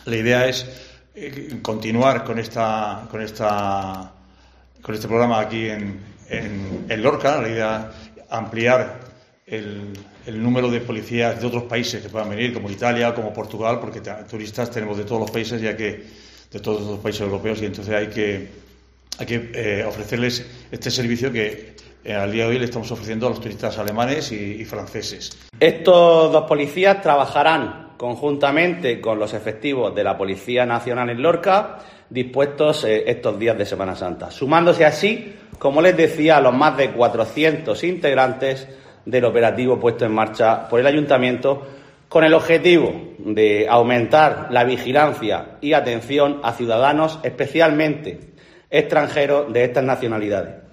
La idea es continuar con este programa aquí en Lorca. La idea es ampliar el número de policías de otros países que puedan venir, como Italia, como Portugal, porque turistas tenemos de todos los países, de todos los países europeos, y entonces hay que ofrecerles este servicio que al día de hoy le estamos ofreciendo a los turistas alemanes y franceses. Estos dos policías trabajarán conjuntamente con los efectivos de la Policía Nacional en Lorca, dispuestos estos días de Semana Santa, sumándose así, como les decía, a los más de 400 integrantes del operativo puesto en marcha por el Ayuntamiento, con el objetivo de aumentar la vigilancia y atención a ciudadanos, especialmente extranjeros de estas nacionalidades.